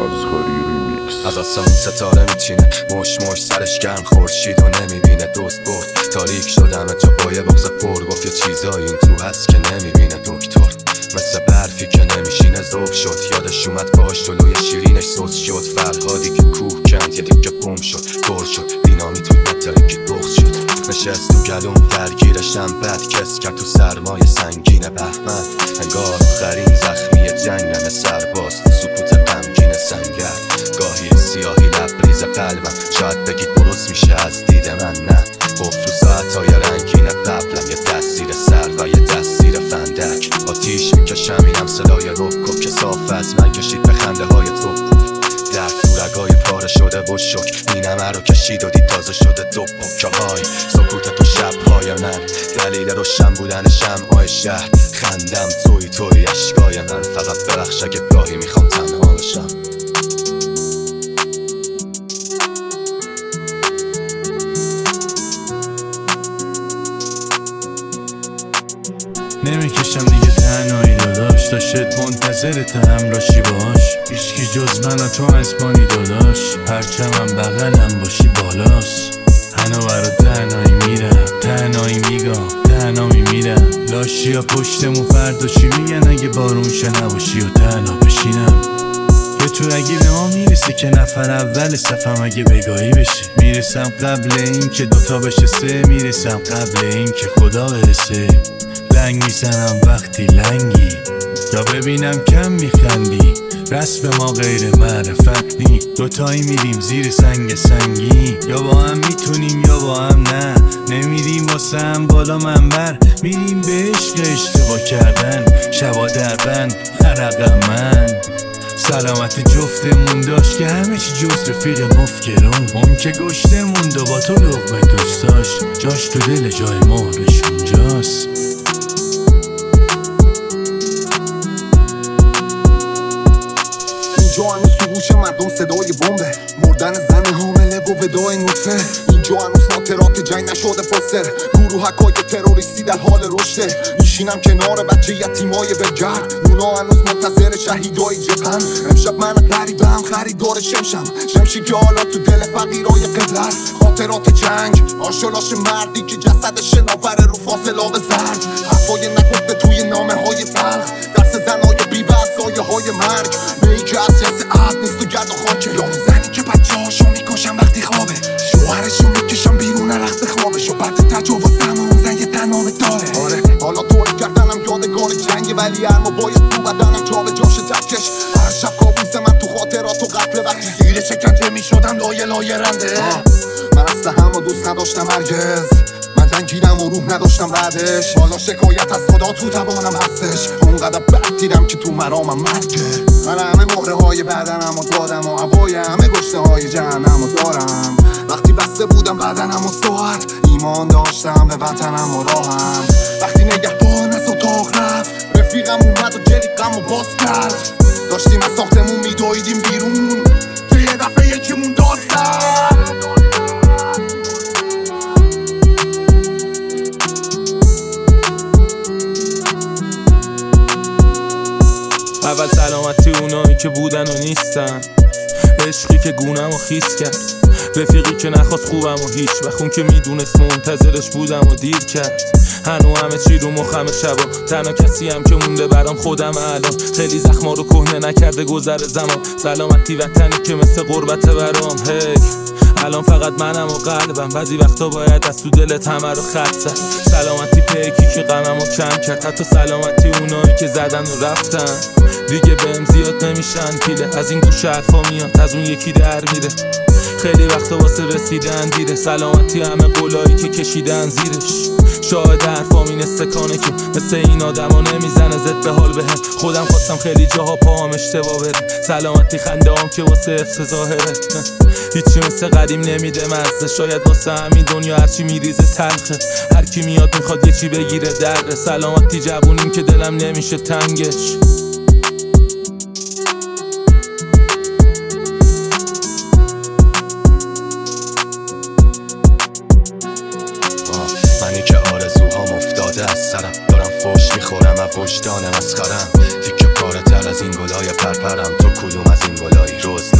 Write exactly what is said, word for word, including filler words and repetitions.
رازخوری ریمیکس. از آسمون ستاره میچینه، مش مش سرش گرم، خورشیدو نمیبینه، دوست برد تاریک شدم جا پای بغض پر. گفت یه چیزایی این تو هست که نمیبینه دکتر، مثل برفی که نمیشینه ذوب شد. یادش اومد باش جلوی شیرینش سوز شد، فرهادی که کوه کند یه دیگه بوم شد، پر شد دینامیت بود نترکی بغض شد. نشست تو گلوم درگیرشم، بد کس کرد تو سرمایه سنگین بهمن. انگار آخرین زخمی جنگم، سرباز تو سکوت غمگین سنگر. گاهی سیاهی لبریز قلبم، شاید بگید درست میشه از دید من، نه قفل و ساعتهای رنگین قبلم، یه تاثیر سر و یه تاثیر فندک. آتیش میکشم اینم صدای رکو که صاف از من کشید به خنده های تو. درد تو رگای پاره شده و شک، اینمه رو کشید و دید تازه شده دو پکه های سکوت تو شبهای من. دلیل روشن بودن شمعای شهر، خندم توی توی اشکای من. فقط برخش اگه گاهی میخوام تنها بشم. نمیکشم دیگه تنهایی داداش، تا شد منتظر تا همراشی باش. هیچکی جز من و تو اسمانی داداش، پرچمم بغلم باشی بالاست. هنو برا تنهایی میرم، تنهایی میگم، تنها میمیرم. لاشی ها پشتمون فردا چی میگن اگه بارون شه نباشی و تنها بشینم. به تو اگه به ما میرسه که نفر اول صفم اگه بگاهی بشه. میرسم قبل این که دوتا بشه سه، میرسم قبل این که خدا برسه. لنگ میزنم وقتی لنگی، یا ببینم کم میخندی. رسم ما غیر معرفت نی، دوتایی میریم زیر سنگ سنگی. یا با هم میتونیم یا با هم نه، نمیریم واسه هم بالا منبر. میریم به عشق اشتباه کردن، شبا در بند عرقم من. سلامت جفتمون داشت که همه چی جز رفیق مفکرون. اون که گشتمون دو با تو لقمه دوست داشت، جاش تو دل جای مهرش اونجاست. اینجا هنوز تو گوش مردم صدای بمبه، مردن زن حامله و ودای نطفه. اینجا هنوز خاطرات جنگ نشده پستر، گروهکای تروریستی در حال رشده. میشینم کنار بچه یتیمای بگرد، اونا هنوز منتظر شهیدای جبهن. امشب من غریبم خریدار شمشم، شمشی که حالا تو دل فقیرای قبله است. خاطرات جنگ، آشولاش مردی که جسدش شناوره رو فاصلاب زرد. حرفای نگفته توی نامه های تلخ، درس زنای بیبه از سایه های مرگ. میی که از جنس عهد نیست و گرد و خاکه، یا زنی که بچه هاشو میکشن وقتی خوابه. شوهرشو میکشن بیرون رخت خوابش، و بعد تجاوز همون زن یه تنابه داره. آره حالا طوری کردنم یادگار جنگه، ولی ارما باید تو بدنم جا به جاش تکش. هر شب کابوس من تو خاطرات و قتل، وقتی زیر شکنجه میشدم لایه لایه رنده. من اصلا همو دوست نداشتم هرگز، من جنگیدم و روح نداشتم بعدش. حالا شکایت از خدا تو توانم هستش، اونقدر بد دیدم که تو مرامم مرگه. من همه مهره های بدنم و دادم و هوای همه گشته های جهنم و دارم. وقتی بسته بودم بدنم و ساعت، ایمان داشتم به وطنم و راهم. وقتی نگهبان از اتاق رفت، رفیقم اومد و جلیقم و باز کرد. داشتیم از ساختمون میدویدیم بیرون که یه دفعه یکیمون داد کرد. اول سلامتی اونایی که بودن و نیستن، عشقی که گونم و خیس کرد. رفیقی که نخواست خوبم و هیچ وقت، اون که میدونست منتظرش بودم و دیر کرد. هنو همه چی رو مخم شبا، تنها کسی هم که مونده برام خودم الان. خیلی زخما رو کهنه نکرده گذر زمان، سلامتی وطنی که مثل غربت برام. هی الان فقط منم و قلبم، بعضی وقتا باید از تو دلت همه رو خط زد. سلامتی پیکی که غممو کم کرد، حتی سلامتی اونایی که زدن و رفتن. دیگه بهم زیاد نمیشن پیله، از این گوش حرفا میاد از اون یکی در میره. خیلی وقتا واسه رسیدن دیره، سلامتی همه قولایی که کشیدن زیرش. شاهد حرفام این استکانه که مثل این آدما نمیزنه زد به حال بهم. خودم خواستم خیلی جاها پاهم اشتباه بره، سلامتی خنده هم که واسه حفظ ظاهره. هیچی مثل قدیم نمیده مزه، شاید واسه همین دنیا هرچی میریزه تلخه. هر کی میاد میخواد یه چی بگیره دره، سلامتی جوونیم که دلم نمیشه تنگش. منی که آرزوهام افتاده از سرم، دارم فوش میخورم و وجدانم از خرم. تیکه پا پاره تر از این گلای پرپرم، تو کدوم از این گلایی؟ روز